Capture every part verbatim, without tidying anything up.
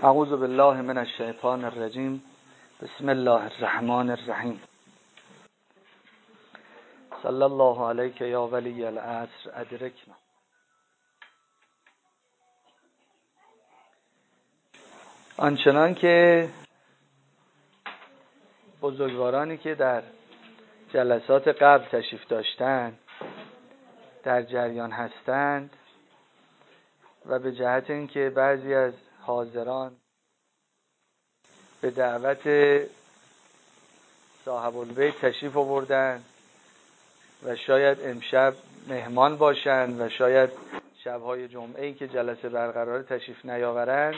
اعوذ بالله من الشیطان الرجیم. بسم الله الرحمن الرحیم. صلی الله علیک یا ولی العصر ادرکنا. آنچنان که بزرگوارانی که در جلسات قبل تشریف داشتند در جریان هستند و به جهت اینکه بعضی از حاضران به دعوت صاحب البیت تشریف آوردند و شاید امشب مهمان باشند و شاید شب‌های جمعه‌ای که جلسه برقرار تشریف نیاورند،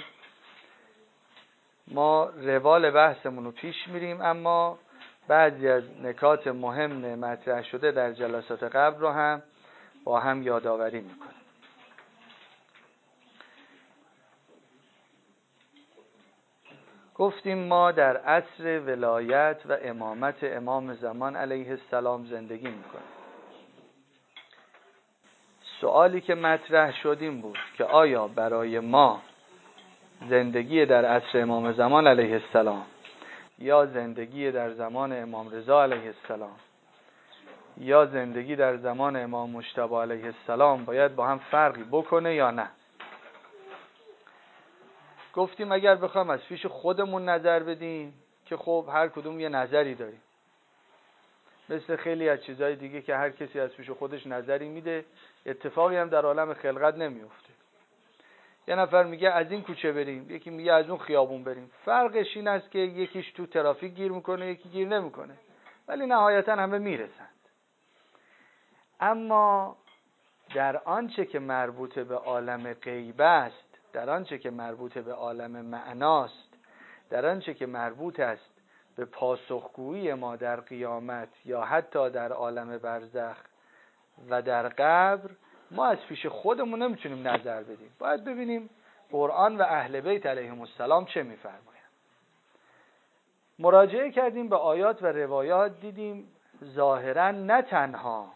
ما روال بحثمون رو پیش میریم، اما بعضی از نکات مهم مطرح شده در جلسات قبل رو هم با هم یادآوری میکنیم. گفتیم ما در عصر ولایت و امامت امام زمان علیه السلام زندگی میکنیم. سوالی که مطرح شد این بود که آیا برای ما زندگی در عصر امام زمان علیه السلام یا زندگی در زمان امام رضا علیه السلام یا زندگی در زمان امام مجتبی علیه السلام باید با هم فرقی بکنه یا نه؟ گفتیم اگر بخوام از پیش خودمون نظر بدیم که خب هر کدوم یه نظری داریم، مثل خیلی از چیزهای دیگه که هر کسی از پیش خودش نظری میده، اتفاقی هم در عالم خلقت نمیفته. یه نفر میگه از این کوچه بریم، یکی میگه از اون خیابون بریم. فرقش این است که یکیش تو ترافیک گیر میکنه، یکی گیر نمیکنه، ولی نهایتا همه میرسند. اما در آنچه که مربوط به عالم غیب است، در آنچه که مربوط به عالم معناست، در آنچه که مربوط است به پاسخگویی ما در قیامت یا حتی در عالم برزخ و در قبر، ما از پیش خودمون نمیتونیم نظر بدیم. باید ببینیم قرآن و اهل بیت علیهم السلام چه میفرمایند. مراجعه کردیم به آیات و روایات، دیدیم ظاهراً نه تنها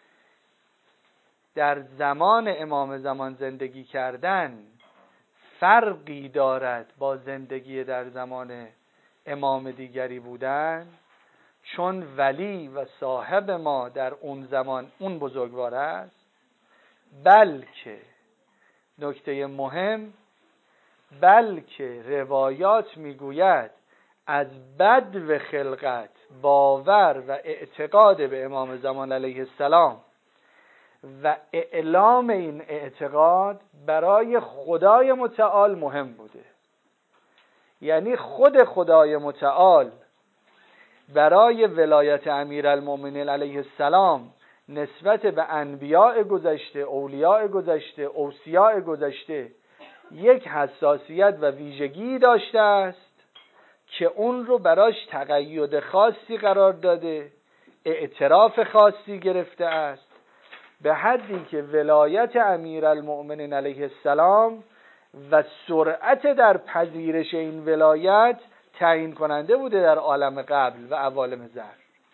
در زمان امام زمان زندگی کردن فرقی دارد با زندگی در زمان امام دیگری بودن، چون ولی و صاحب ما در اون زمان اون بزرگوار است، بلکه نکته مهم، بلکه روایات میگوید از بدو خلقت باور و اعتقاد به امام زمان علیه السلام و اعلام این اعتقاد برای خدای متعال مهم بوده. یعنی خود خدای متعال برای ولایت امیرالمؤمنین علیه السلام نسبت به انبیاء گذشته، اولیاء گذشته، اوصیاء گذشته یک حساسیت و ویژگی داشته است که اون رو براش تقید خاصی قرار داده، اعتراف خاصی گرفته است، به حدی که ولایت امیرالمؤمنین علیه السلام و سرعت در پذیرش این ولایت تعیین کننده بوده در عالم قبل و عوالم ظرف.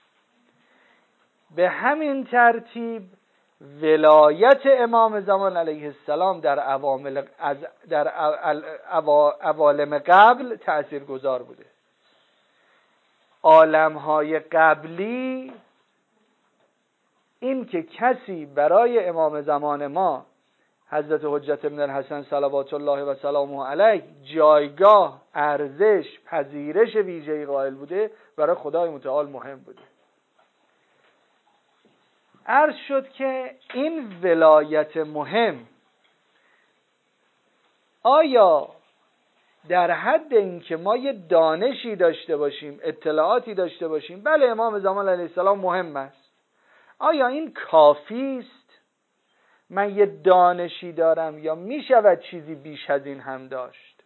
به همین ترتیب ولایت امام زمان علیه السلام در عوامل از در عوالم قبل تأثیرگذار بوده. عالم‌های قبلی این که کسی برای امام زمان ما حضرت حجت ابن الحسن صلوات الله و سلامه علیه جایگاه، ارزش، پذیرش ویژه‌ای قائل بوده، برای خدای متعال مهم بوده. عرض شد که این ولایت مهم آیا در حد این که ما یه دانشی داشته باشیم، اطلاعاتی داشته باشیم، بله امام زمان علیه السلام مهم است، آیا این کافی است؟ من یه دانشی دارم یا می شود چیزی بیش از این هم داشت؟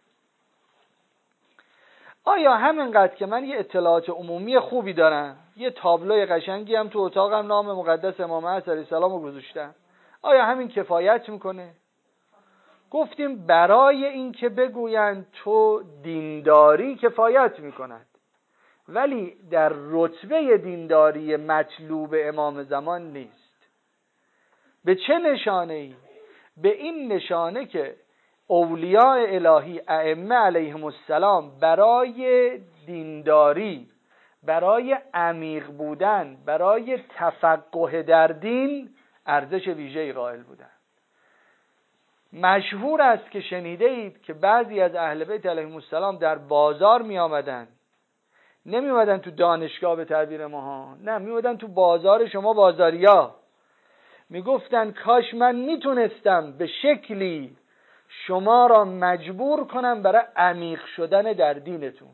آیا همینقدر که من یه اطلاعات عمومی خوبی دارم، یه تابلوی قشنگی هم تو اتاقم نام مقدس امام حسن علیه السلام رو گذاشتم، آیا همین کفایت میکنه؟ گفتیم برای این که بگویند تو دینداری کفایت میکند، ولی در رتبه دینداری مطلوب امام زمان نیست. به چه نشانه ای؟ به این نشانه که اولیاء الهی ائمه علیهم السلام برای دینداری، برای عمیق بودن، برای تفقه در دین ارزش ویژه‌ای قائل بودند. مشهور است که شنیده اید که بعضی از اهل بیت علیهم السلام در بازار می آمدن، نمی آمدن تو دانشگاه به تعبیر ما ها، نه، می آمدن تو بازار شما بازاریا، می گفتن کاش من می تونستم به شکلی شما را مجبور کنم برای عمیق شدن در دینتون.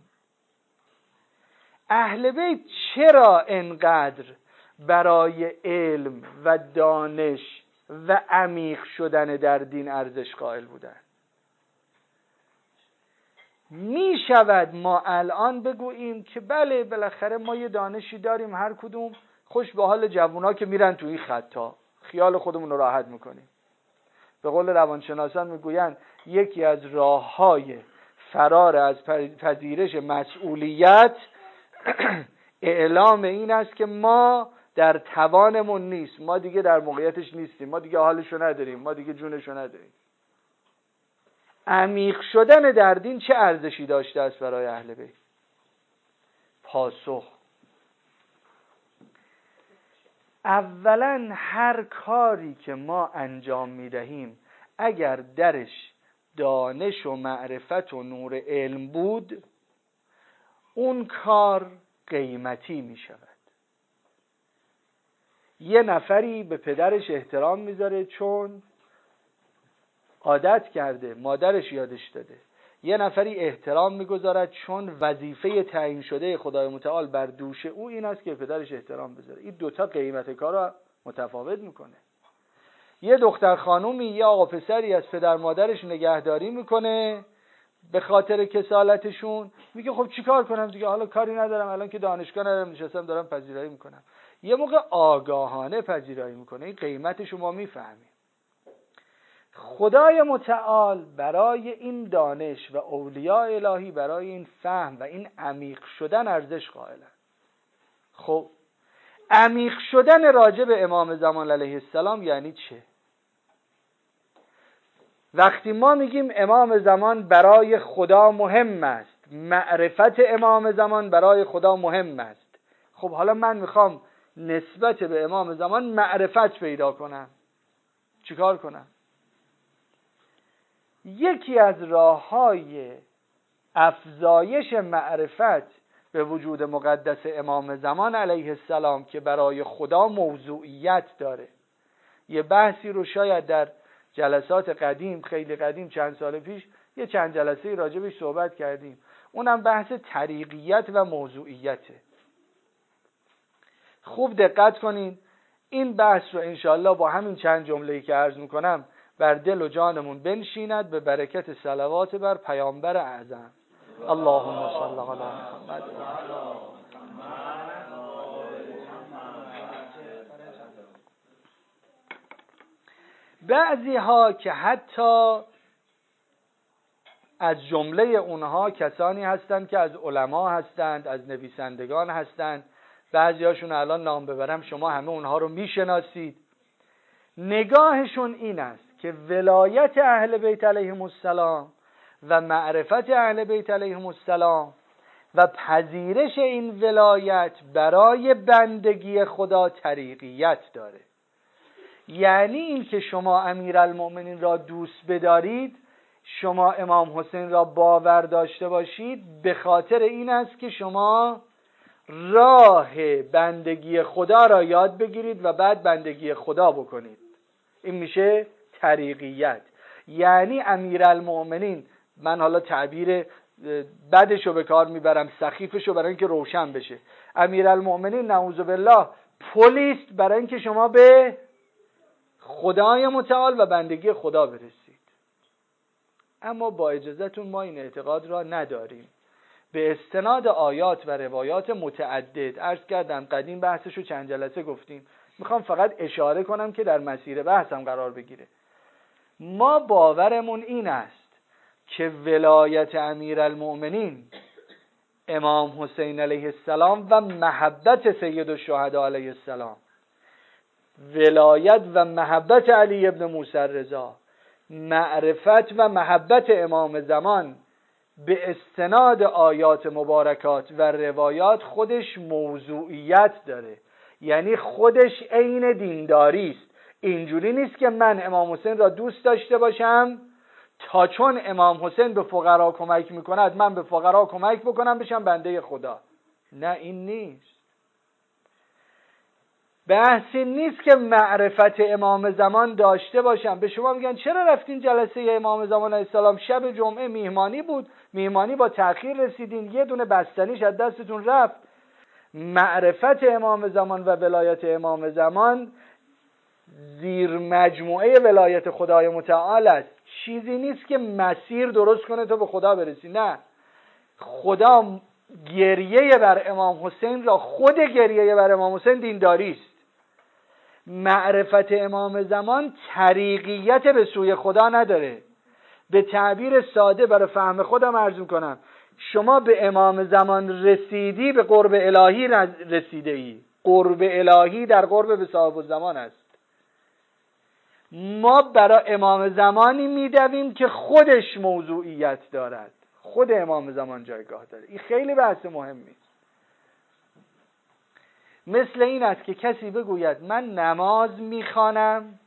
اهل بیت چرا انقدر برای علم و دانش و عمیق شدن در دین ارزش قائل بودن؟ می شود ما الان بگوییم که بله بالاخره ما یه دانشی داریم، هر کدوم خوش به حال جوونا که میرن توی خطا، خیال خودمون رو راحت میکنیم. به قول روانشناسان میگویند یکی از راههای فرار از پذیرش مسئولیت اعلام این است که ما در توانمون نیست، ما دیگه در موقعیتش نیستیم، ما دیگه حالشو نداریم، ما دیگه جونشو نداریم. عمیق شدن در دین چه ارزشی داشته است برای اهل بیت؟ پاسخ: اولا هر کاری که ما انجام میدهیم اگر درش دانش و معرفت و نور علم بود، اون کار قیمتی می شود. یه نفری به پدرش احترام میذاره چون عادت کرده، مادرش یادش داده. یه نفری احترام میگذارد چون وظیفه تعیین شده خدای متعال بر دوش او این است که پدرش احترام بذاره. این دوتا قیمت کار را متفاوت میکنه. یه دختر خانومی یا آقا پسری از پدر مادرش نگهداری میکنه به خاطر کسالتشون، میگه خب چیکار کنم دیگه، حالا کاری ندارم، الان که دانشگاه ندارم نشستم دارم پذیرایی میکنم. یه موقع آگاهانه پذیرایی میکنه، این قیمتش رو ما میفهمیم. خدای متعال برای این دانش و اولیاء الهی برای این فهم و این عمیق شدن ارزش قائلند. خب عمیق شدن راجع به امام زمان علیه السلام یعنی چه؟ وقتی ما میگیم امام زمان برای خدا مهم است، معرفت امام زمان برای خدا مهم است، خب حالا من میخوام نسبت به امام زمان معرفت پیدا کنم، چیکار کنم؟ یکی از راه‌های افزایش معرفت به وجود مقدس امام زمان علیه السلام که برای خدا موضوعیت داره، یه بحثی رو شاید در جلسات قدیم، خیلی قدیم، چند سال پیش یه چند جلسه راجبش صحبت کردیم، اونم بحث طریقیت و موضوعیته. خوب دقت کنین، این بحث رو انشاءالله با همین چند جمله‌ای که عرض میکنم بر دل و جانمون بنشیند به برکت صلوات بر پیامبر اعظم. اللهم صل علی محمد. بعضی ها که حتی از جمله اونها کسانی هستند که از علما هستند، از نویسندگان هستند، بعضی هاشون الان نام ببرم شما همه اونها رو میشناسید، نگاهشون این است که ولایت اهل بیت علیهم السلام و معرفت اهل بیت علیهم السلام و پذیرش این ولایت برای بندگی خدا طریقیت داره. یعنی این که شما امیرالمؤمنین را دوست بدارید، شما امام حسین را باور داشته باشید، به خاطر این است که شما راه بندگی خدا را یاد بگیرید و بعد بندگی خدا بکنید. این میشه طریقیت. یعنی امیرالمؤمنین، من حالا تعبیر بدشو به کار میبرم، سخیفشو برای اینکه روشن بشه، امیرالمؤمنین نعوذ بالله پلیست برای اینکه شما به خدای متعال و بندگی خدا برسید. اما با اجازهتون ما این اعتقاد را نداریم. به استناد آیات و روایات متعدد، عرض کردم قدیم بحثشو چند جلسه گفتیم، میخوام فقط اشاره کنم که در مسیر بحثم قرار بگیره. ما باورمون این است که ولایت امیرالمؤمنین امام حسین علیه السلام و محبت سید الشهدا علیه السلام، ولایت و محبت علی ابن موسی رضا، معرفت و محبت امام زمان به استناد آیات مبارکات و روایات خودش موضوعیت داره، یعنی خودش عین دینداری است. اینجوری نیست که من امام حسین را دوست داشته باشم تا چون امام حسین به فقرا کمک میکند من به فقرا کمک بکنم بشم بنده خدا. نه، این نیست. بحث این نیست که معرفت امام زمان داشته باشم. به شما میگن چرا رفتین جلسه امام زمان علیه السلام؟ شب جمعه میهمانی بود، میهمانی با تأخیر رسیدین، یه دونه بستنیش از دستتون رفت. معرفت امام زمان و ولایت امام زمان زیر مجموعه ولایت خدای متعال است. چیزی نیست که مسیر درست کنه تا به خدا برسی. نه، خدا گریه بر امام حسین را، خود گریه بر امام حسین دینداری است. معرفت امام زمان طریقیت به سوی خدا نداره. به تعبیر ساده برای فهم خودم عرض میکنم، شما به امام زمان رسیدی به قرب الهی رسیده ای. قرب الهی در قرب به صاحب الزمان است. ما برای امام زمانی میدویم که خودش موضوعیت دارد، خود امام زمان جایگاه داره. این خیلی بحث مهمی است. مثل این است که کسی بگوید من نماز میخوانم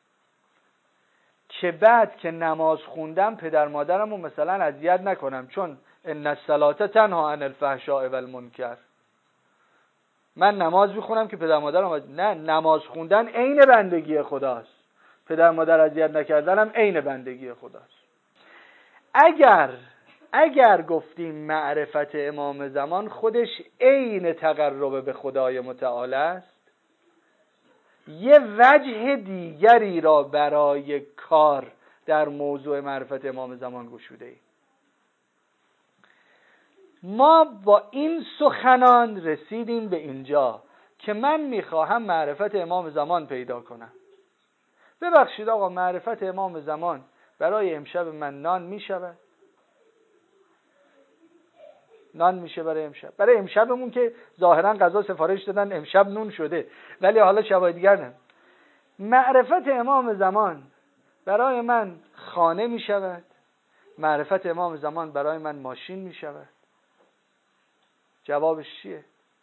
که بعد که نماز خوندم پدر مادرم رو مثلا اذیت نکنم، چون ان الصلاة تنها عن الفحشاء والمنکر. من نماز میخونم که پدر مادرم، نه، نماز خوندن عین بندگی خداست، پدر مادر اذیت نکردنم عین بندگی خداست. اگر اگر گفتیم معرفت امام زمان خودش عین تقرب به خدای متعال است، یه وجه دیگری را برای کار در موضوع معرفت امام زمان گشوده ایم. ما با این سخنان رسیدیم به اینجا که من میخواهم معرفت امام زمان پیدا کنم. ببخشید آقا، معرفت امام زمان برای امشب من نان میشود؟ نان میشه برای امشب. برای امشبمون که ظاهرا غذا سفارش دادن امشب نون شده، ولی حالا شبای دیگر نه. معرفت امام زمان برای من خانه میشود؟ معرفت امام زمان برای من ماشین میشود؟ جوابش چیه؟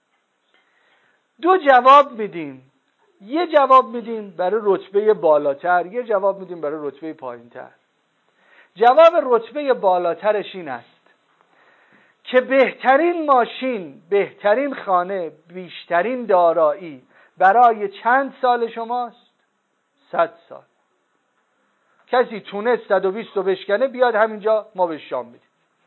دو جواب میدیم. یه جواب میدیم برای رتبه بالاتر، یه جواب میدیم برای رتبه پایینتر. جواب رتبه بالاترش این است که بهترین ماشین، بهترین خانه، بیشترین دارایی برای چند سال شماست؟ صد سال. کسی تونست صد و بیست رو بشکنه بیاد همینجا ما به شام میدیم.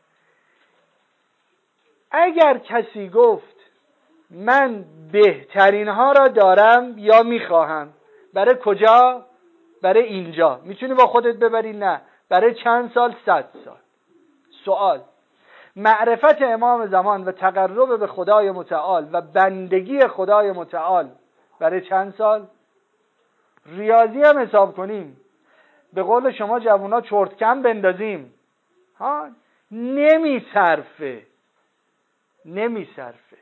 اگر کسی گفت من بهترین ها را دارم یا میخواهم، برای کجا؟ برای اینجا. میتونی با خودت ببری؟ نه. برای چند سال؟ صد سال. سوال: معرفت امام زمان و تقرب به خدای متعال و بندگی خدای متعال برای چند سال؟ ریاضی هم حساب کنیم، به قول شما جوونا چرت کم بندازیم، ها، نمیصرفه نمیصرفه.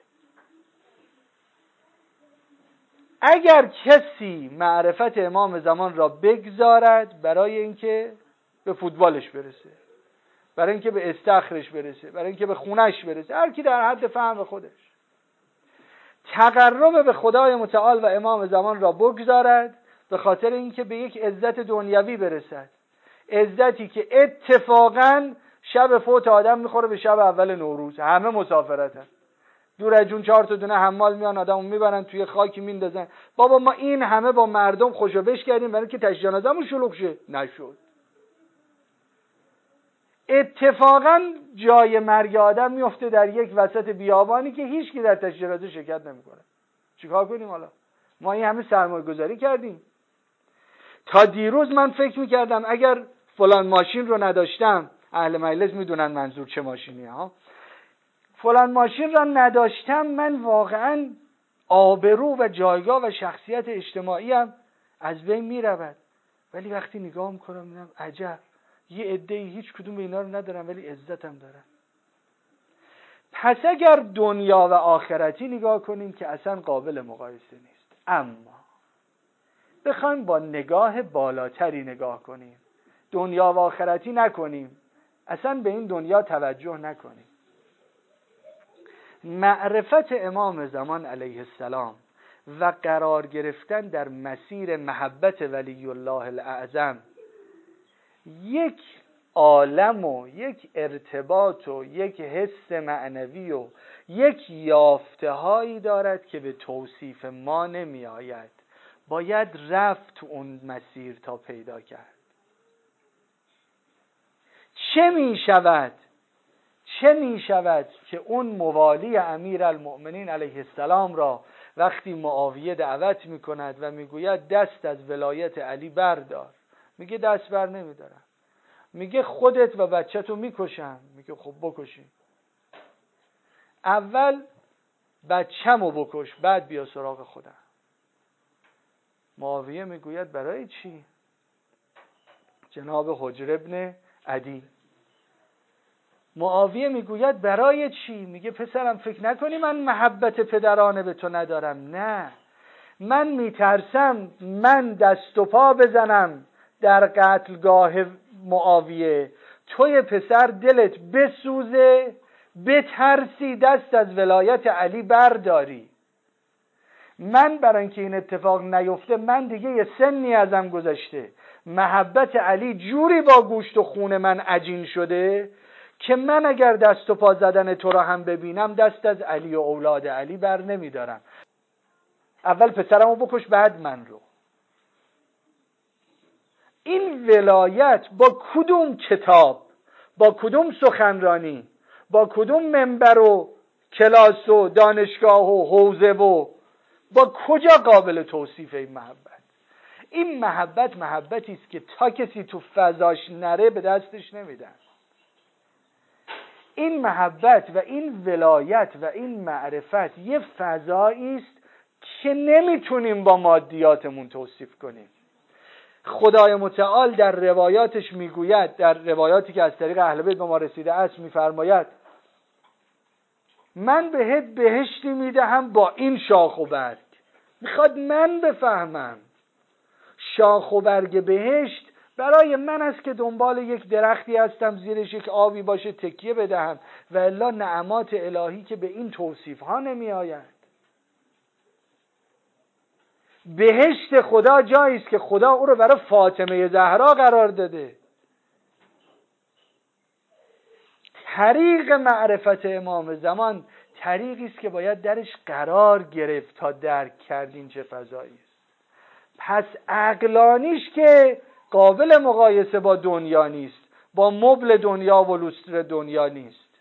اگر کسی معرفت امام زمان را بگذارد برای اینکه به فوتبالش برسه، برای اینکه به استخرش برسه، برای اینکه به خونش برسه، هر کی در حد فهم خودش، تقرب به خدای متعال و امام زمان را بگذارد به خاطر اینکه به یک عزت دنیوی برسد، عزتی که اتفاقاً شب فوت آدم میخوره به شب اول نوروز، همه مسافرتن، دور از جون چهار تا دونه حمال میان آدمو میبرن توی خاکی میندازن. بابا ما این همه با مردم خوشو بش کردیم برای اینکه تشییع جنازه‌مون شلوغ شه، نشد. اتفاقا جای مرگ آدم میفته در یک وسط بیابانی که هیچ کی در تشییع جنازه شرکت نمیکنه. چیکار کنیم حالا؟ ما این همه سرمایه گذاری کردیم. تا دیروز من فکر میکردم اگر فلان ماشین رو نداشتم، اهل مجلس میدونن منظور چه ماشینیه ها، فلان ماشین را نداشتم، من واقعا آبرو و جایگاه و شخصیت اجتماعیم از بین میرود. ولی وقتی نگاه میکنم میبینم عجب، یه عده‌ای هیچ کدوم اینا رو ندارن ولی عزتم دارن. پس اگر دنیا و آخرتی نگاه کنیم که اصلا قابل مقایسه نیست، اما بخوایم با نگاه بالاتری نگاه کنیم، دنیا و آخرتی نکنیم، اصلا به این دنیا توجه نکنیم. معرفت امام زمان علیه السلام و قرار گرفتن در مسیر محبت ولی الله الاعظم یک عالم و یک ارتباط و یک حس معنوی و یک یافته هایی دارد که به توصیف ما نمی آید. باید رفت تو اون مسیر تا پیدا کرد. چه می شود؟ چه می شود که اون موالی امیر المؤمنین علیه السلام را وقتی معاویه دعوت می کند و می گوید دست از ولایت علی بردار، میگه دست بر نمی دارم. میگه خودت و بچه‌تو میکشم. میگه خب بکشی، اول بچه‌مو بکش بعد بیا سراغ خودم. معاویه میگوید برای چی؟ جناب حجر ابن عدی. معاویه میگوید برای چی؟ میگه پسرم فکر نکنی من محبت پدرانه به تو ندارم. نه، من میترسم من دست و پا بزنم در قتلگاه معاویه، توی پسر دلت بسوزه بترسی دست از ولایت علی برداری. من برای اینکه این اتفاق نیفته، من دیگه یه سنی ازم گذشته، محبت علی جوری با گوشت و خون من عجین شده که من اگر دست و پا زدن تو را هم ببینم دست از علی و اولاد علی بر نمیدارم. اول پسرمو بکش بعد من رو. این ولایت با کدوم کتاب، با کدوم سخنرانی، با کدوم منبر و کلاس و دانشگاه و حوزه و با کجا قابل توصیف این محبت؟ این محبت محبتی است که تا کسی تو فضاش نره به دستش نمیدن. این محبت و این ولایت و این معرفت یه فضایی است که نمیتونیم با مادیاتمون توصیف کنیم. خدای متعال در روایاتش میگوید، در روایاتی که از طریق اهل بیت به ما رسیده است میفرماید من بهت بهشتی میدهم با این شاخ و برگ. میخواد من بفهمم شاخ و برگ بهشت برای من است که دنبال یک درختی هستم زیرش یک آبی باشه تکیه بدهم، و الا نعمات الهی که به این توصیف ها نمی آید. بهشت خدا جایی است که خدا او رو برای فاطمه زهرا قرار داده. طریق معرفت امام زمان طریقی است که باید درش قرار گرفت تا درک کردین چه فضایی است. پس عقلانیش که قابل مقایسه با دنیا نیست، با مبل دنیا و لوستر دنیا نیست.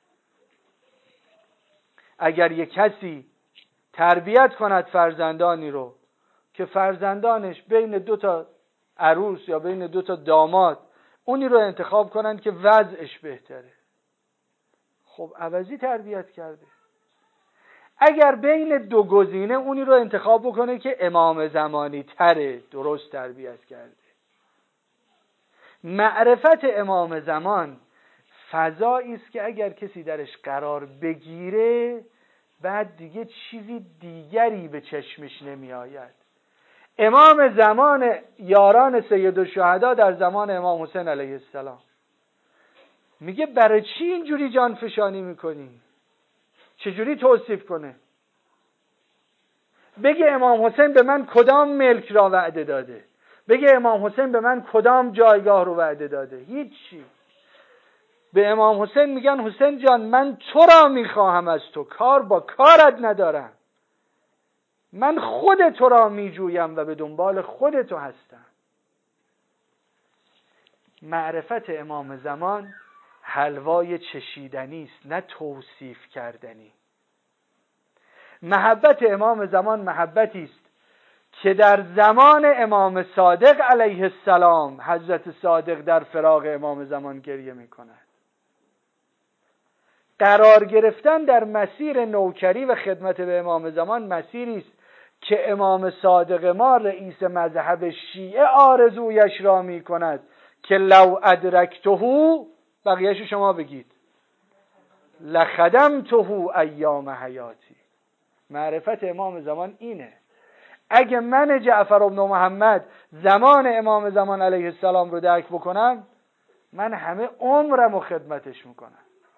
اگر یک کسی تربیت کند فرزندانی رو که فرزندانش بین دو تا عروس یا بین دو تا داماد اونی رو انتخاب کنن که وضعش بهتره، خب عوضی تربیت کرده. اگر بین دو گزینه اونی رو انتخاب بکنه که امام زمانی تره، درست تربیت کرده. معرفت امام زمان فضایی است که اگر کسی درش قرار بگیره بعد دیگه چیزی دیگری به چشمش نمی آید. امام زمان یاران سید الشهدا در زمان امام حسین علیه السلام میگه برای چی اینجوری جان فشانی میکنی؟ چجوری توصیف کنه؟ بگه امام حسین به من کدام ملک را وعده داده؟ بگه امام حسین به من کدام جایگاه رو وعده داده؟ هیچی. به امام حسین میگن حسین جان من تو را میخواهم از تو، کار با کارت ندارم، من خود تو را میجویم و به دنبال خود تو هستم. معرفت امام زمان حلوای چشیدنی است، نه توصیف کردنی. محبت امام زمان محبتی است که در زمان امام صادق علیه السلام حضرت صادق در فراق امام زمان گریه می کند. قرار گرفتن در مسیر نوکری و خدمت به امام زمان مسیری است که امام صادق ما رئیس مذهب شیعه آرزویش را می کند که لو ادرکته، بقیه‌شو شما بگید، لخدمته ایام حیاتی. معرفت امام زمان اینه. اگه من جعفر بن محمد زمان امام زمان علیه السلام رو درک بکنم، من همه عمرم رو خدمتش میکنم.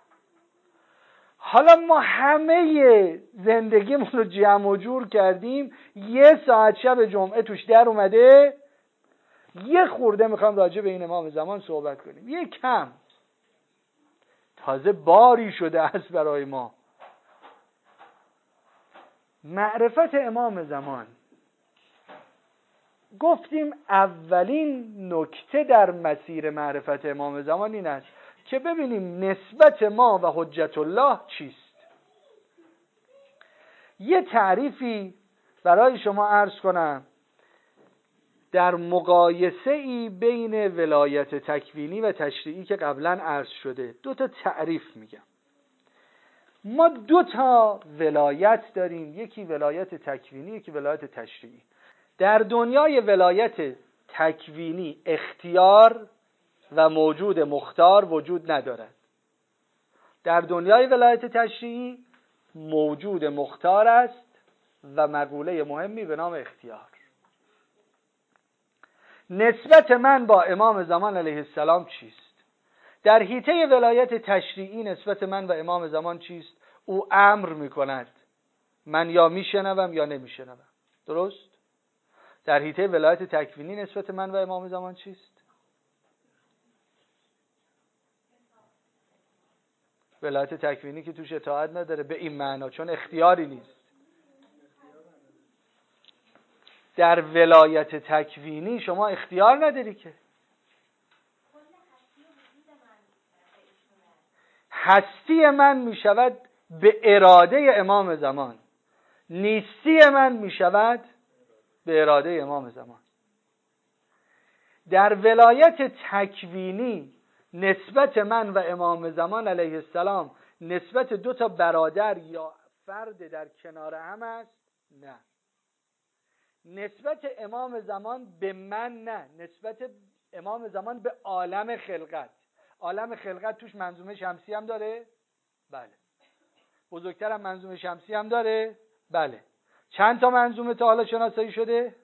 حالا ما همه زندگیمون رو جمع و جور کردیم، یه ساعت شب جمعه توش در اومده، یه خورده میخوام راجع به این امام زمان صحبت کنیم، یه کم. تازه باری شده است برای ما معرفت امام زمان. گفتیم اولین نکته در مسیر معرفت امام زمان این است که ببینیم نسبت ما و حجت الله چیست. یه تعریفی برای شما عرض کنم در مقایسه ای بین ولایت تکوینی و تشریعی که قبلا عرض شده. دو تا تعریف میگم. ما دو تا ولایت داریم، یکی ولایت تکوینی، یکی ولایت تشریعی. در دنیای ولایت تکوینی اختیار و موجود مختار وجود ندارد. در دنیای ولایت تشریعی موجود مختار است و مقوله مهمی به نام اختیار. نسبت من با امام زمان علیه السلام چیست؟ در حیطه ولایت تشریعی نسبت من و امام زمان چیست؟ او امر میکند، من یا میشنوم یا نمیشنوم. درست؟ در حیطه ولایت تکوینی نسبت من و امام زمان چیست؟ ولایت تکوینی که توش اطاعت نداره به این معنا، چون اختیاری نیست. در ولایت تکوینی شما اختیار نداری که. هستی من می شود به اراده امام زمان، نیستی من می شود به اراده امام زمان. در ولایت تکوینی نسبت من و امام زمان علیه السلام نسبت دو تا برادر یا فرد در کنار هم است؟ نه. نسبت امام زمان به من نه، نسبت امام زمان به عالم خلقت. عالم خلقت توش منظومه شمسی هم داره؟ بله. بزرگتر هم منظومه شمسی هم داره؟ بله. چند تا منظومه تا حالا شناسایی شده؟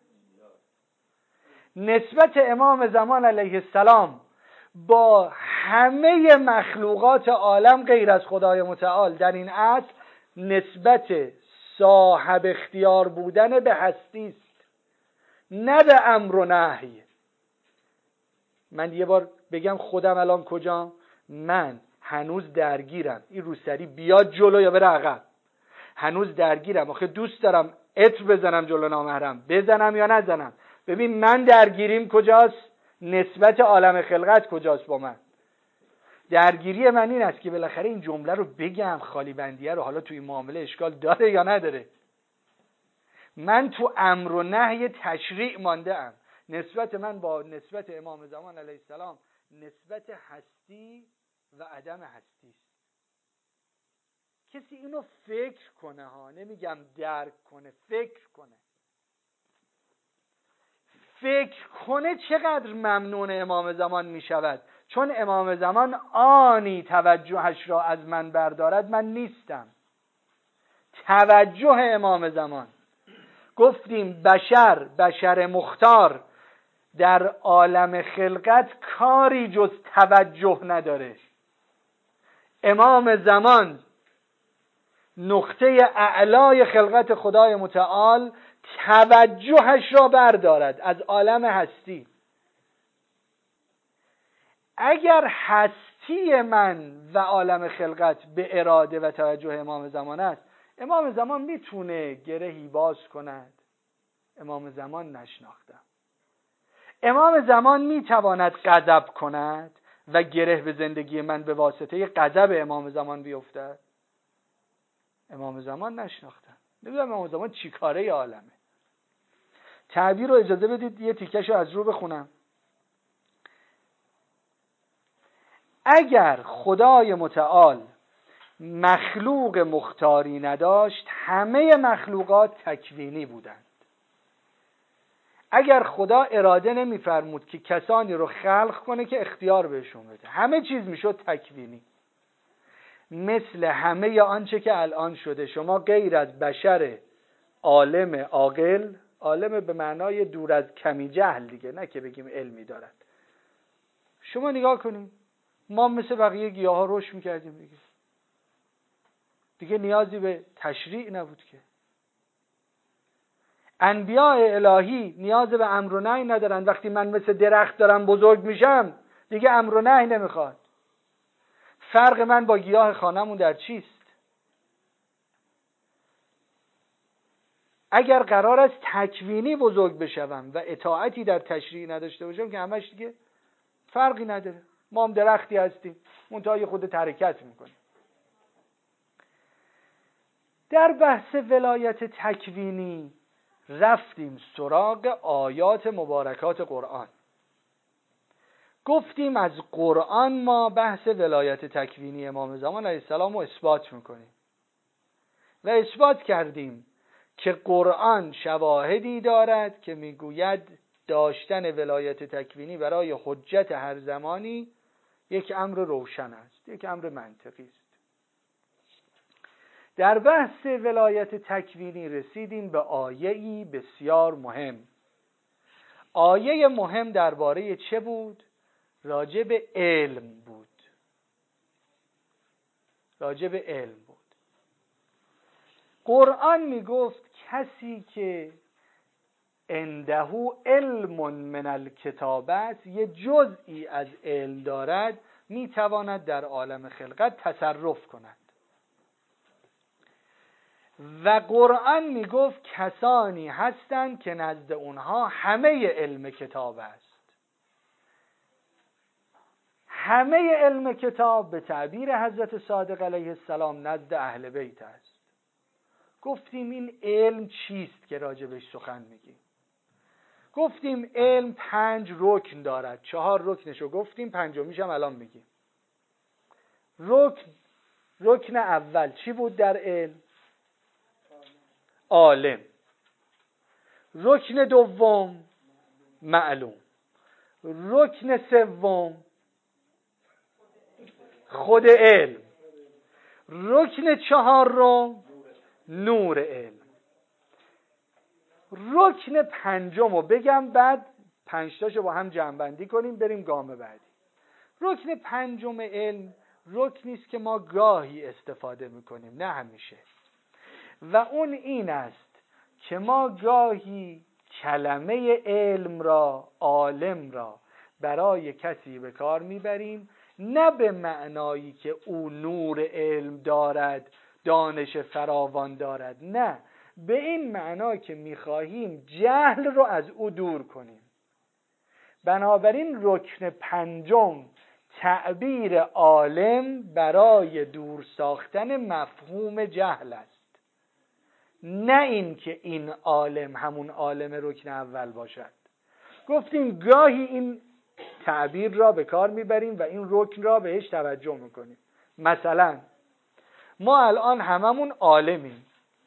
نسبت امام زمان علیه السلام با همه مخلوقات عالم غیر از خدای متعال در این اصل نسبت صاحب اختیار بودن به هستی است، نه به امر و نهی. من یه بار بگم خودم الان کجام؟ من هنوز درگیرم این روسری بیاد جلو یا بره عقب. هنوز درگیرم، آخه دوست دارم عطر بزنم جلو نامحرم، بزنم یا نزنم. ببین من درگیریم کجاست؟ نسبت عالم خلقت کجاست با من؟ درگیری من این است که بالاخره این جمله رو بگم، خالی بندیه رو. حالا تو این معامله اشکال داره یا نداره؟ من تو امر و نهی تشریع مانده ام. نسبت من با نسبت امام زمان علیه السلام نسبت هستی و عدم هستی است. کسی اینو فکر کنه ها، نمیگم درک کنه، فکر کنه. فکر کنه چقدر ممنون امام زمان می شود. چون امام زمان آنی توجهش را از من بردارد من نیستم. توجه امام زمان، گفتیم بشر بشر مختار در عالم خلقت کاری جز توجه نداره. امام زمان نقطه اعلای خلقت خدای متعال توجهش را بردارد از عالم هستی. اگر هستی من و عالم خلقت به اراده و توجه امام زمان است، امام زمان میتونه گرهی باز کند؟ امام زمان نشناختم. امام زمان میتواند غضب کند و گره به زندگی من به واسطه غضب امام زمان بیفتد؟ امام زمان نشناختم. نمیدونم امام زمان چی کاره عالمه. تعبیر رو اجازه بدید یه تیکش رو از رو بخونم. اگر خدای متعال مخلوق مختاری نداشت، همه مخلوقات تکوینی بودند. اگر خدا اراده نمیفرمود که کسانی رو خلق کنه که اختیار بهشون بده، همه چیز میشد تکوینی. مثل همه آنچه که الان شده، شما غیر از بشر عالم عاقل عالم به معنای دور از کمی جهل دیگه، نه که بگیم علمی دارد. شما نگاه کنید، ما مثل بقیه گیاه ها رشد میکردیم دیگه دیگه نیازی به تشریع نبود که. انبیاء الهی نیاز به امر و نهی ندارن. وقتی من مثل درخت دارم بزرگ میشم دیگه امر و نهی نمیخواد. فرق من با گیاه خانمون در چیست؟ اگر قرار است تکوینی بزرگ بشوم و اطاعتی در تشریع نداشته باشم که همش دیگه فرقی نداره. ما هم درختی هستیم، منتها خود حرکت میکنیم. در بحث ولایت تکوینی رفتیم سراغ آیات مبارکات قرآن. گفتیم از قرآن ما بحث ولایت تکوینی امام زمان علیه السلام رو اثبات میکنیم و اثبات کردیم که قرآن شواهدی دارد که میگوید داشتن ولایت تکوینی برای حجت هر زمانی یک امر روشن است، یک امر منطقی است. در بحث ولایت تکوینی رسیدیم به آیه‌ای بسیار مهم. آیه مهم درباره چه بود؟ راجع به علم بود. راجع به علم بود. قرآن میگفت کسی که عنده علم من الکتاب است، یه جزئی از علم دارد، میتواند در عالم خلقت تصرف کند. و قرآن میگفت کسانی هستند که نزد اونها همه علم کتاب است. همه علم کتاب به تعبیر حضرت صادق علیه السلام نزد اهل بیت است. گفتیم این علم چیست که راجبش سخن میگیم؟ گفتیم علم پنج رکن دارد. چهار رکنشو گفتیم، پنجمیش هم الان میگیم. رکن رکن اول چی بود در علم؟ عالم. رکن دوم معلوم. رکن سوم خود علم. رکن چهارم نور علم. رکن پنجم رو بگم بعد پنجتاشو با هم جمع بندی کنیم بریم گام بعدی. رکن پنجم علم رکنی است که ما گاهی استفاده میکنیم، نه همیشه، و اون این است که ما گاهی کلمه علم را، عالم را برای کسی به کار میبریم، نه به معنایی که او نور علم دارد، دانش فراوان دارد، نه، به این معنا که میخواهیم جهل رو از او دور کنیم. بنابراین رکن پنجم تعبیر عالم برای دور ساختن مفهوم جهل است، نه این که این عالم همون عالم رکن اول باشد. گفتیم گاهی این تعبیر را به کار میبریم و این رکن را بهش توجه میکنیم. مثلا ما الان هممون عالمیم،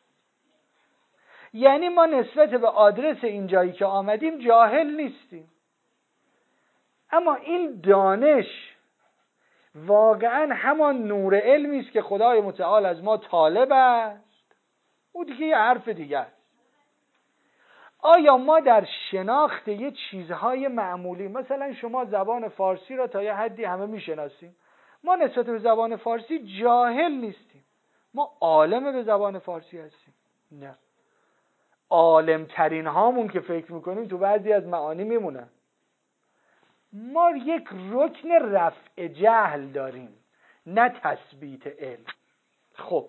یعنی ما نسبت به آدرس این جایی که آمدیم جاهل نیستیم، اما این دانش واقعا همان نور علمی است که خدای متعال از ما طالب است. او دیگه یه حرف دیگه است. آیا ما در شناخت یه چیزهای معمولی، مثلا شما زبان فارسی را تا یه حدی همه میشناسیم، ما نسبت به زبان فارسی جاهل نیستیم، ما عالم به زبان فارسی هستیم؟ نه، عالم ترین هامون که فکر میکنیم تو بعضی از معانی میمونن. ما یک رکن رفع جهل داریم، نه تثبیت علم. خب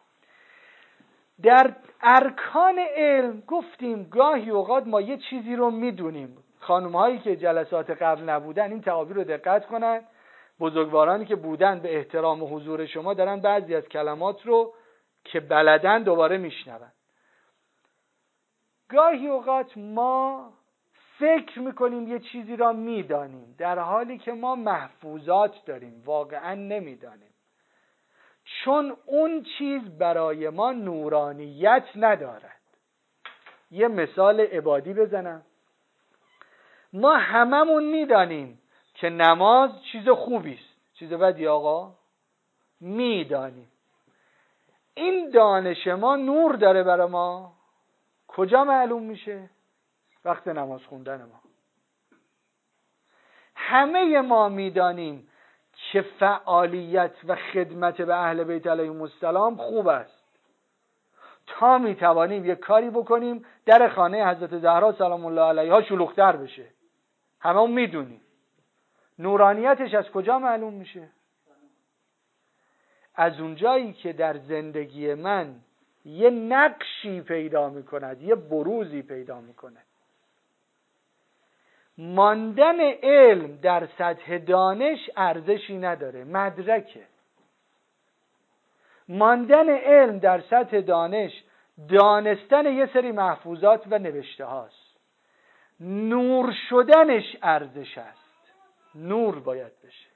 در ارکان علم گفتیم گاهی اوقات ما یه چیزی رو میدونیم. خانم هایی که جلسات قبل نبودن این تعابیر رو دقت کنن، بزرگوارانی که بودن به احترام و حضور شما دارن بعضی از کلمات رو که بلدن دوباره میشنون. گاهی اوقات ما فکر میکنیم یه چیزی را میدانیم در حالی که ما محفوظات داریم، واقعا نمیدانیم، چون اون چیز برای ما نورانیت ندارد. یه مثال عبادی بزنم. ما هممون میدانیم که نماز چیز خوبی است، چیز بدی آقا؟ میدانیم. این دانش ما نور داره برای ما؟ کجا معلوم میشه؟ وقت نماز خوندن ما. همه ما میدانیم که فعالیت و خدمت به اهل بیت علیهم السلام خوب است، تا میتوانیم یک کاری بکنیم در خانه حضرت زهرا سلام الله علیها شلوغ‌تر بشه. همه هم میدونیم. نورانیتش از کجا معلوم میشه؟ از اونجایی که در زندگی من یه نقشی پیدا میکند، یه بروزی پیدا میکنه. ماندن علم در سطح دانش ارزشی نداره، مدرکه. ماندن علم در سطح دانش دانستن یه سری محفوظات و نوشته هاست. نور شدنش ارزش است. نور باید بشه.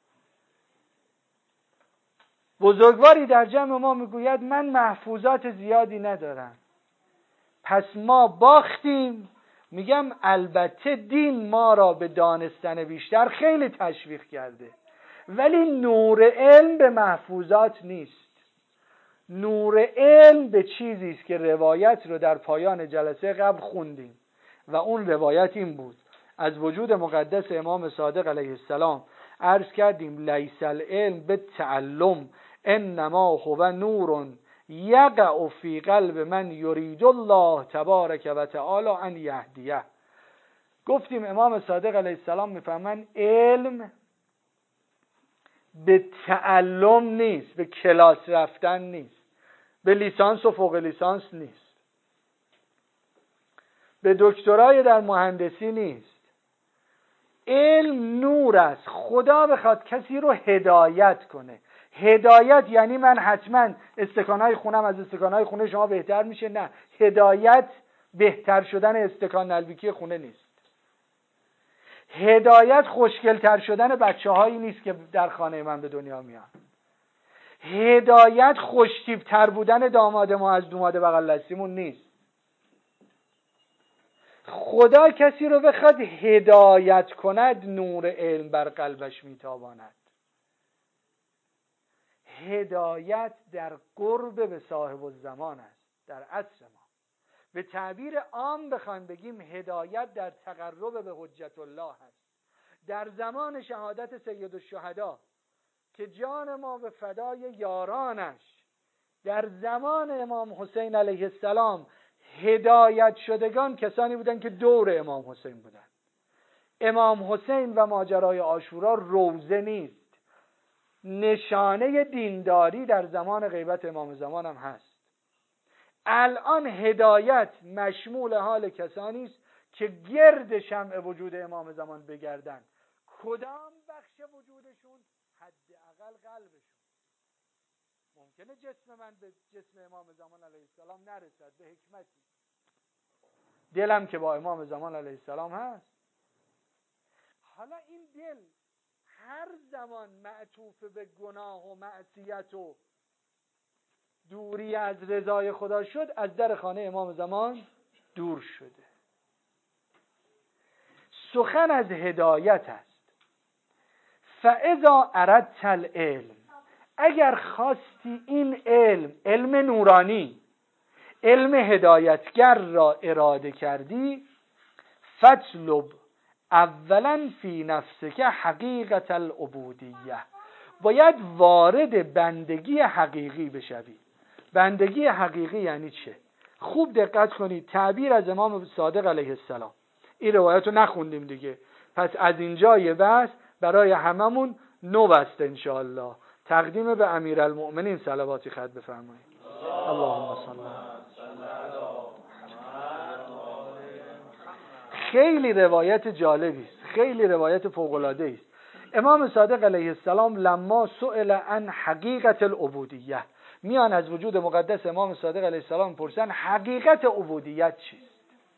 بزرگواری در جمع ما میگوید من محفوظات زیادی ندارم، پس ما باختیم. میگم البته دین ما را به دانستن بیشتر خیلی تشویق کرده، ولی نور علم به محفوظات نیست. نور علم به چیزی است که روایت رو در پایان جلسه قبل خوندیم و اون روایت این بود: از وجود مقدس امام صادق علیه السلام عرض کردیم لیس العلم بالتعلم انما هو نور یقع فی قلب من یرید الله تبارک و تعالی ان یهدیه. گفتیم امام صادق علیه السلام میفهمن علم به تعلم نیست، به کلاس رفتن نیست، به لیسانس و فوق لیسانس نیست، به دکترای در مهندسی نیست. علم نور است. خدا بخواد کسی رو هدایت کنه. هدایت یعنی من حتما استکانهای خونم از استکانهای خونه شما بهتر میشه، نه. هدایت بهتر شدن استکان نلبیکی خونه نیست. هدایت خوشگلتر شدن بچه هایی نیست که در خانه من به دنیا میان. هدایت خوشتیبتر بودن داماد ما از دوماد بغل دستیمون نیست. خدا کسی رو بخواد هدایت کند نور علم بر قلبش میتاباند. هدایت در قرب به صاحب الزمان است در عصر ما. به تعبیر عام بخوایم بگیم هدایت در تقرب به حجت الله است. در زمان شهادت سید الشهدا که جان ما به فدای یارانش، در زمان امام حسین علیه السلام هدایت شدگان کسانی بودند که دور امام حسین بودند. امام حسین و ماجرای عاشورا روزه نیست، نشانه دینداری در زمان غیبت امام زمان هم هست. الان هدایت مشمول حال کسانی است که گرد شمع وجود امام زمان بگردن. کدام بخش وجودشون؟ حداقل قلبشون. ممکنه جسم من به جسم امام زمان علیه السلام نرسد به حکمتی، دلم که با امام زمان علیه السلام هست. حالا این دل هر زمان معطوف به گناه و معصیت و دوری از رضای خدا شد، از در خانه امام زمان دور شده. سخن از هدایت است. فاذا اردت العلم، اگر خواستی این علم، علم نورانی، علم هدایتگر را اراده کردی، فاطلب اولا فی نفسک حقیقت العبودیه، باید وارد بندگی حقیقی بشوی. بندگی حقیقی یعنی چه؟ خوب دقت کنید. تعبیر از امام صادق علیه السلام، این روایت رو نخوندیم دیگه، پس از اینجا یه بحث برای هممون نو بست انشاءالله. تقدیم به امیرالمؤمنین صلواتی خط بفرمایید. اللهم صل. خیلی روایت جالبی است، خیلی روایت فوق‌العاده است. امام صادق علیه السلام لما سئل عن حقیقت العبودیه، میان از وجود مقدس امام صادق علیه السلام پرسن حقیقت عبودیت چیست؟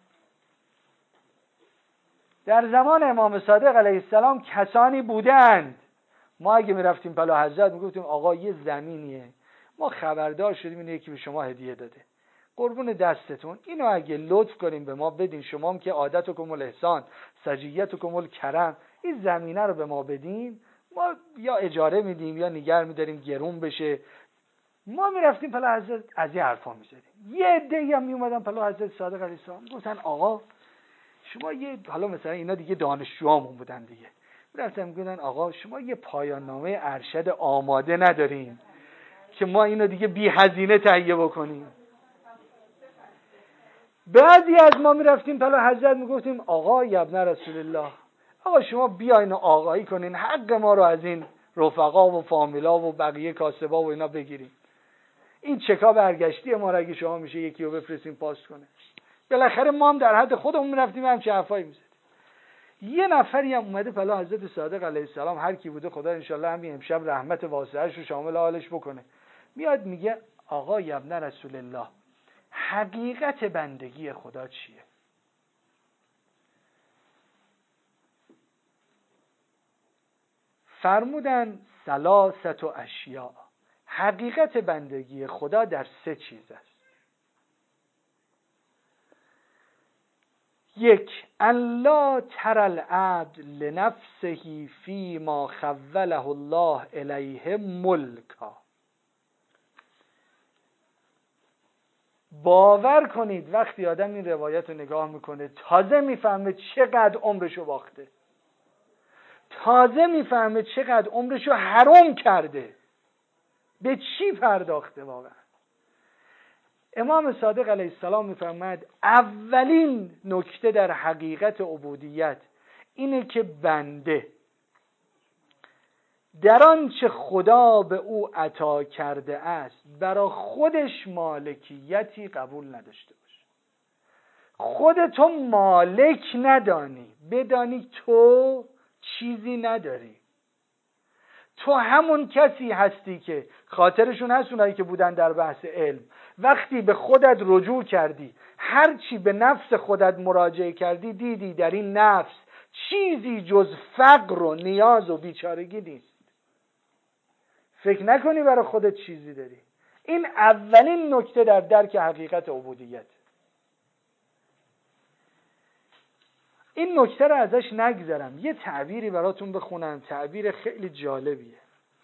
در زمان امام صادق علیه السلام کسانی بودند، ما اگه میرفتیم پلو حضرت میگفتیم آقا یه زمینیه، ما خبردار شدیم اینو یکی به شما هدیه داده، قربون دستتون اینو اگه لطف کنیم به ما بدین، شما هم که عادتکم الاحسان سجیتکم الکرم، این زمینه رو به ما بدین، ما یا اجاره میدیم یا نگر میداریم گرون بشه. ما میرفتیم پلو حضرت از این حرفا میزدیم. یه عده‌ای هم میومدن پلو حضرت صادق علیه السلام گفتن آقا شما یه حالا مثلا اینا دیگه دانشجوامون بودن دیگه، رفتن میگن آقا شما یه پایان نامه ارشد آماده ندارین که ما اینو دیگه بی هزینه تهیه بکنیم؟ بعضی از ما میرفتیم پلا حضرت میگفتیم آقا ابن رسول الله، آقا شما بیاین و آقایی کنین، حق ما رو از این رفقا و فامیلا و بقیه کاسبا و اینا بگیریم. این چکا برگشتی ما رو اگه شما میشه یکی رو بفرستین پاس کنه. بالاخره ما هم در حد خودمون میرفتیم همچه حرفایی میزدیم. یه نفری هم اومده پلا حضرت صادق علیه السلام، هر کی بوده خدا انشالله همین امشب رحمت واسعش رو شامل حالش بکنه، میاد میگه آقا ابن رسول الله، حقیقت بندگی خدا چیه؟ فرمودن ثلاثت و اشیاء، حقیقت بندگی خدا در سه چیز است. یک، ان لا تر العبد لنفسه فی ما خوله الله الیه ملکا. باور کنید وقتی آدم این روایت رو نگاه میکنه تازه میفهمه چقدر عمرشو باخته، تازه میفهمه چقدر عمرشو حرام کرده، به چی پرداخته واقعا. امام صادق علیه السلام میفرماید اولین نکته در حقیقت عبودیت اینه که بنده در آنچه خدا به او عطا کرده است برای خودش مالکیتی قبول نداشته باشه. خودتو مالک ندانی، بدانی تو چیزی نداری. تو همون کسی هستی که خاطرشون هست اونایی که بودن در بحث علم، وقتی به خودت رجوع کردی، هر چی به نفس خودت مراجعه کردی، دیدی در این نفس چیزی جز فقر و نیاز و بیچارگی نیست. فکر نکنی برای خودت چیزی داری. این اولین نکته در درک حقیقت عبودیت. این نکته رو ازش نگذرم، یه تعبیری براتون بخونم، تعبیر خیلی جالبیه.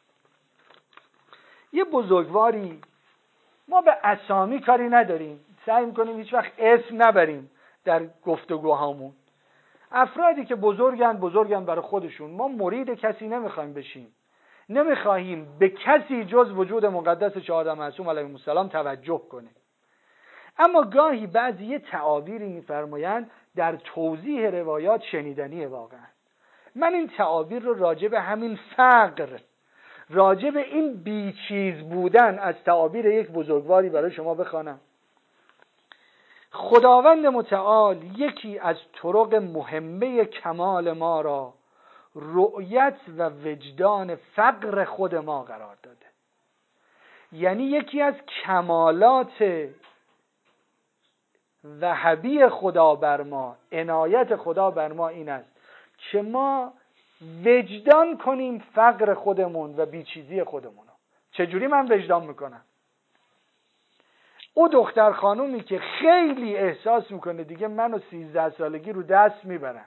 یه بزرگواری، ما به اسامی کاری نداریم، سعی میکنیم هیچ وقت اسم نبریم در گفتگوهامون. افرادی که بزرگن بزرگن برای خودشون، ما مرید کسی نمیخوایم بشیم، نمیخواهیم به کسی جز وجود مقدس چهارده معصوم علیهم السلام توجه کنه. اما گاهی بعضی یه تعابیری میفرمایند در توضیح روایات شنیدنیه واقعا. من این تعابیر رو راجع به همین فقر، راجع به این بیچیز بودن از تعابیر یک بزرگواری برای شما بخوانم. خداوند متعال یکی از طرق مهمه کمال ما را رؤیت و وجدان فقر خود ما قرار داده. یعنی یکی از کمالات وهبی خدا بر ما، عنایت خدا بر ما این است که ما وجدان کنیم فقر خودمون و بیچیزی خودمون. چجوری من وجدان میکنم؟ او دختر خانومی که خیلی احساس میکنه دیگه منو سیزده سالگی رو دست میبرن،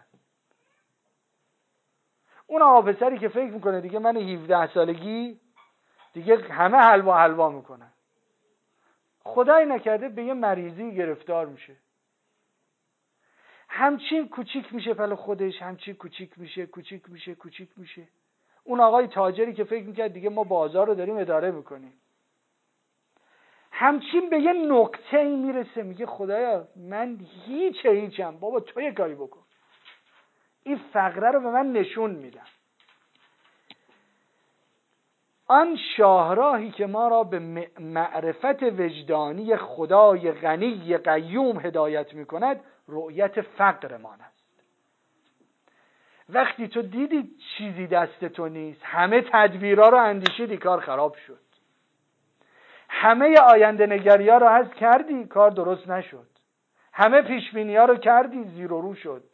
اون آقا پسری که فکر میکنه دیگه من هفده سالگی دیگه همه حلوا حلوا میکنن، خدای نکرده به یه مریضی گرفتار میشه، همچین کوچیک میشه پل خودش، همچین کوچیک میشه کوچیک میشه کوچیک میشه. اون آقای تاجری که فکر میکرد دیگه ما بازار رو داریم اداره میکنیم، همچین به یه نقطه ای میرسه میگه خدایا من هیچ هیچم، بابا تو یه کاری بکن، این فقره رو به من نشون میدم. آن شاهراهی که ما را به معرفت وجدانی خدای غنی قیوم هدایت میکند رؤیت فقرمان است. وقتی تو دیدی چیزی دست تو نیست، همه تدبیرها رو اندیشیدی، کار خراب شد. همه آینده نگری ها رو هست کردی، کار درست نشد. همه پیشبینی ها رو کردی، زیر و رو شد.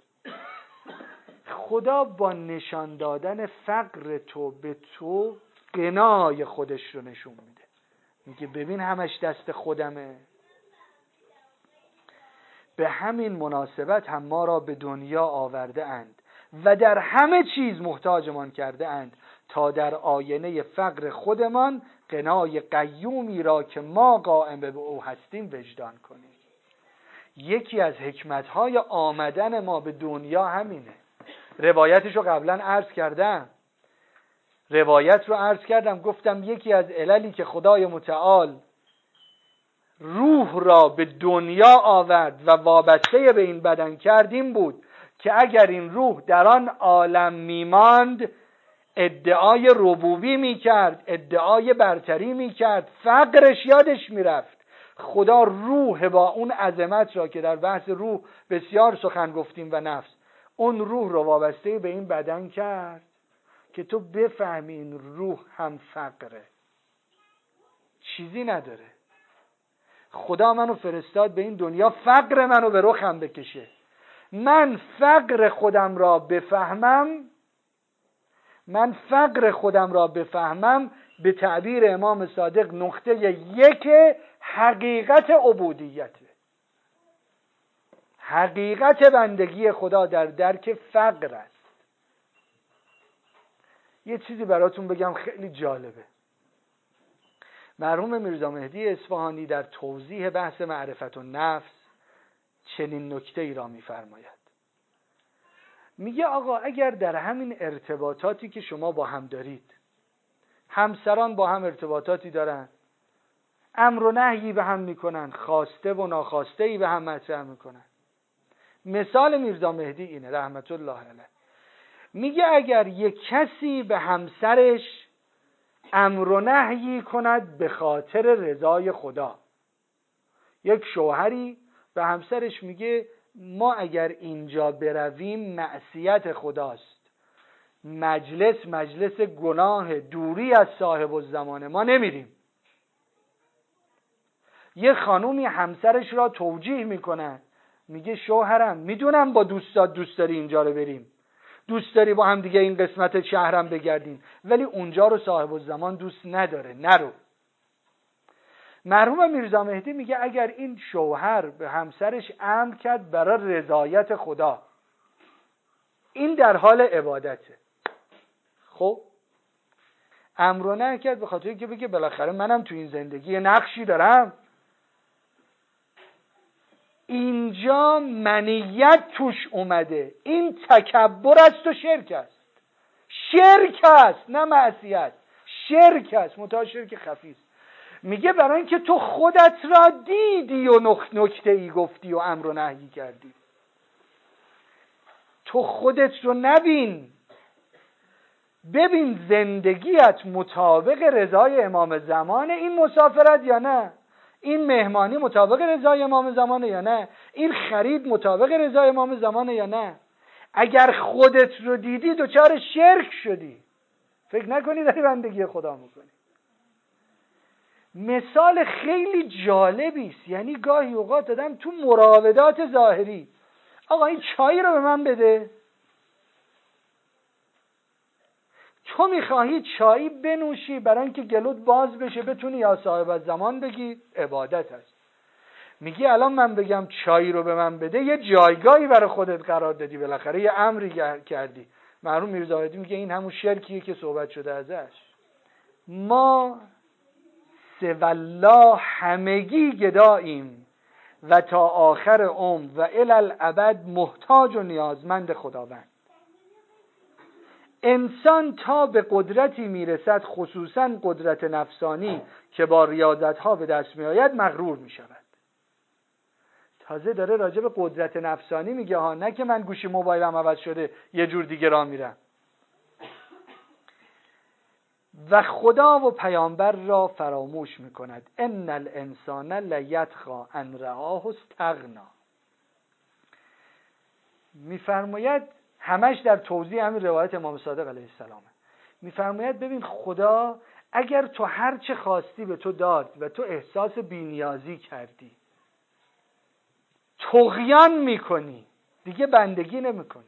خدا با نشان دادن فقر تو به تو غنای خودش رو نشون میده، میگه ببین همش دست خودمه. به همین مناسبت هم ما را به دنیا آورده اند و در همه چیز محتاجمان کرده اند تا در آینه فقر خودمان غنای قیومی را که ما قائم به او هستیم وجدان کنیم. یکی از حکمتهای آمدن ما به دنیا همینه. روایتش رو قبلا عرض کردم روایت رو عرض کردم گفتم یکی از عللی که خدای متعال روح را به دنیا آورد و وابسته به این بدن کرد این بود که اگر این روح در آن عالم میماند ادعای ربوبی میکرد، ادعای برتری میکرد، فقرش یادش میرفت. خدا روح با اون عظمت را که در بحث روح بسیار سخن گفتیم و نفس، اون روح را وابسته به این بدن کرد که تو بفهمی این روح هم فقره، چیزی نداره. خدا منو فرستاد به این دنیا فقر منو به رخم بکشه. من فقر خودم را بفهمم من فقر خودم را بفهمم به تعبیر امام صادق نقطه یک حقیقت عبودیته. حقیقت بندگی خدا در درک فقر است. یه چیزی براتون بگم خیلی جالبه. مرحوم میرزا مهدی اصفهانی در توضیح بحث معرفت النفس چنین نکته ای را می‌فرماید. میگه آقا اگر در همین ارتباطاتی که شما با هم دارید، همسران با هم ارتباطاتی دارن، امر و نهیی به هم میکنن، خواسته و ناخواسته ای به هم مطرح میکنن. مثال میرزا مهدی اینه رحمت الله علیه. میگه اگر یک کسی به همسرش امر و نهیی کند به خاطر رضای خدا، یک شوهری به همسرش میگه ما اگر اینجا برویم معصیت خداست، مجلس مجلس گناه، دوری از صاحب الزمانه، ما نمیریم. یه خانومی همسرش را توجیه میکنه، میگه شوهرم میدونم با دوستات دوست داری اینجا رو بریم، دوست داری با هم دیگه این قسمت شهرم بگردیم، ولی اونجا رو صاحب الزمان دوست نداره، نرو. مرحوم میرزا مهدی میگه اگر این شوهر به همسرش امر کرد برای رضایت خدا، این در حال عبادته. خب امر و نهی کرد به خاطر اینکه بگه بالاخره منم تو این زندگی نقشی دارم. اینجا منیت توش اومده، این تکبر است و شرک است. شرک است نه معصیت، شرک است، منتها شرک خفی است. میگه برای اینکه تو خودت را دیدی و نکته ای گفتی و امر و نهی کردی، تو خودت رو نبین، ببین زندگیت مطابق رضای امام زمانه، این مسافرت یا نه، این مهمانی مطابق رضای امام زمانه یا نه، این خرید مطابق رضای امام زمانه یا نه. اگر خودت رو دیدی دچار شرک شدی، فکر نکنی داری بندگی خدا میکنی. مثال خیلی جالبی است. یعنی گاهی اوقات آدم تو مراودات ظاهری، آقا این چای رو به من بده، تو میخواهی چایی بنوشی برای اینکه گلوت باز بشه بتونی یا صاحب الزمان بگی، عبادت است. میگی الان من بگم چایی رو به من بده، یه جایگاهی برای خودت قرار دادی، بالاخره یه امری کردی. مرحوم میرزا مهدی میگه این همون شرکیه که صحبت شده ازش. ما سوالله همگی گداییم و تا آخر عمر و الالابد محتاج و نیازمند خداوند. انسان تا به قدرتی میرسد، خصوصا قدرت نفسانی که با ریاضتها به دست میآید، مغرور میشود. تازه داره راجع به قدرت نفسانی میگه ها، نه که من گوشی موبایلم عوض شده یه جور دیگه راه میرم. و خدا و پیامبر را فراموش میکند. ان الانسان لیطغی ان رآه استغنا. میفرماید همش در توضیح همین روایت امام صادق علیه السلام، میفرماید ببین خدا اگر تو هر چه خواستی به تو داد و تو احساس بی‌نیازی کردی، طغیان میکنی، دیگه بندگی نمیکنی.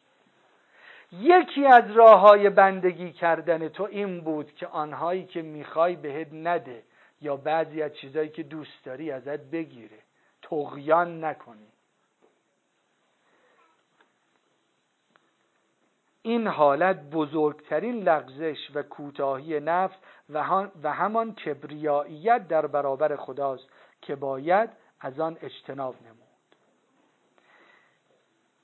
یکی از راههای بندگی کردن تو این بود که آنهایی که میخوای بهت نده یا بعضی از چیزایی که دوست داری ازت بگیره، طغیان نکنی. این حالت بزرگترین لغزش و کوتاهی نفس و همان کبریاییت در برابر خداست که باید از آن اجتناب نمود.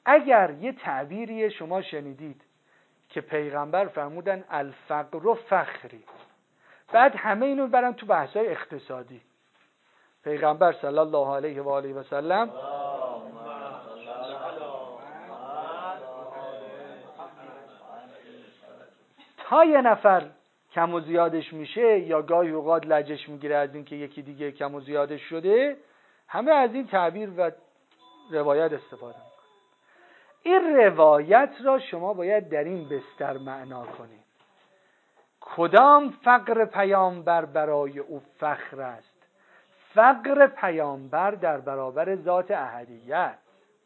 اگر یه تعبیری شما شنیدید که پیغمبر فرمودن الفقر و فخری، بعد همه اینو برن تو بحث‌های اقتصادی، پیغمبر صلی الله علیه و آله و سلم تا یه نفر کم و زیادش میشه یا گاهی اوقات لجش میگیره از این که یکی دیگه کم و زیادش شده، همه از این تعبیر و روایت استفاده میکنه. این روایت را شما باید در این بستر معنا کنید. کدام فقر پیامبر برای او فخر است؟ فقر پیامبر در برابر ذات احدیت.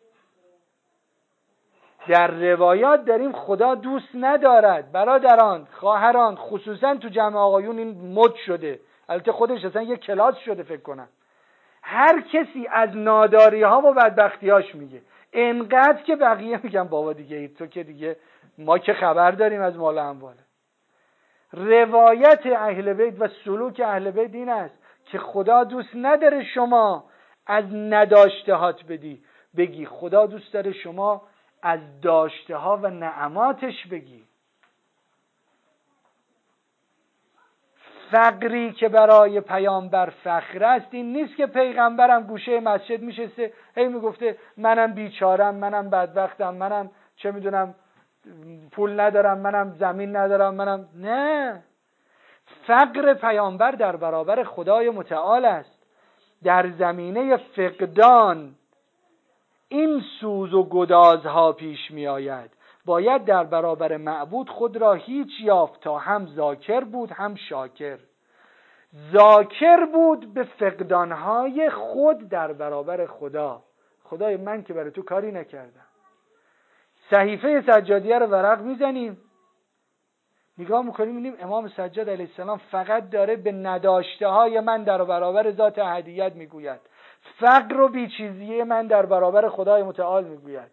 در روایات داریم خدا دوست ندارد. برادران، خواهران، خصوصا تو جمع آقایون این مد شده، البته خودش اصلا یک کلاس شده فکر کنم. هر کسی از ناداری ها و بدبختی هاش میگه، انقدر که بقیه میگن بابا دیگه ای تو که دیگه ما که خبر داریم از مال امواله. روایت اهل بیت و سلوک اهل بیت این است که خدا دوست نداره شما از نداشتهات بدی بگی، خدا دوست داره شما از داشته ها و نعماتش بگی. فقری که برای پیامبر فخر است این نیست که پیغمبرم گوشه مسجد میشسته هی میگفته منم بیچارم، منم بدبختم، منم چه میدونم پول ندارم، منم زمین ندارم، منم نه. فقر پیامبر در برابر خدای متعال است. در زمینه فقدان این سوز و گدازها پیش می آید. باید در برابر معبود خود را هیچ یافت تا هم ذاکر بود هم شاکر. ذاکر بود به فقدانهای خود در برابر خدا. خدای من که برای تو کاری نکردم. صحیفه سجادیه رو ورق میزنیم، نگاه میکنیم میبینیم امام سجاد علیه السلام فقط داره به نداشته های من در برابر ذات احدیت میگوید، فقر و بیچیزی من در برابر خدای متعال میگوید.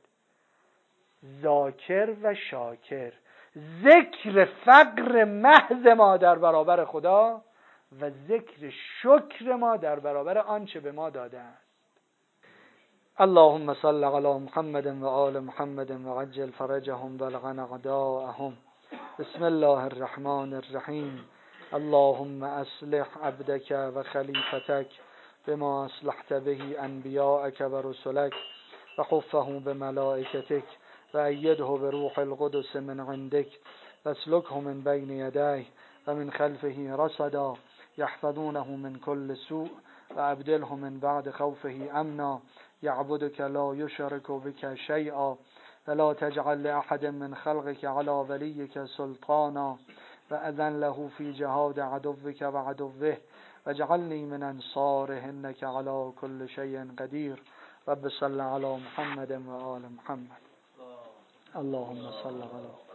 ذاکر و شاکر، ذکر فقر محض ما در برابر خدا و ذکر شکر ما در برابر آنچه به ما داده است. اللهم صل علی محمد و آل محمد و عجل فرجهم بلغ اعداءهم. بسم الله الرحمن الرحیم. اللهم اصلح عبدك و خلیفتك بما اصلحت به انبیاءك و رسلك و حفه بملائکتك و ایده بروح القدس من عندك واسلكه من بين يديه و من خلفه رصدا يحفظونه من كل سوء و ابدله من بعد خوفه امنا يعبدك لا يشرك بك شيئا ولا تجعل لأحد من خلقك على وليك سلطانا وأذن له في جهاد عدوك وعدوه واجعلني من أنصاره إنك على كل شيء قدير. رب صل على محمد وآل محمد. اللهم صل على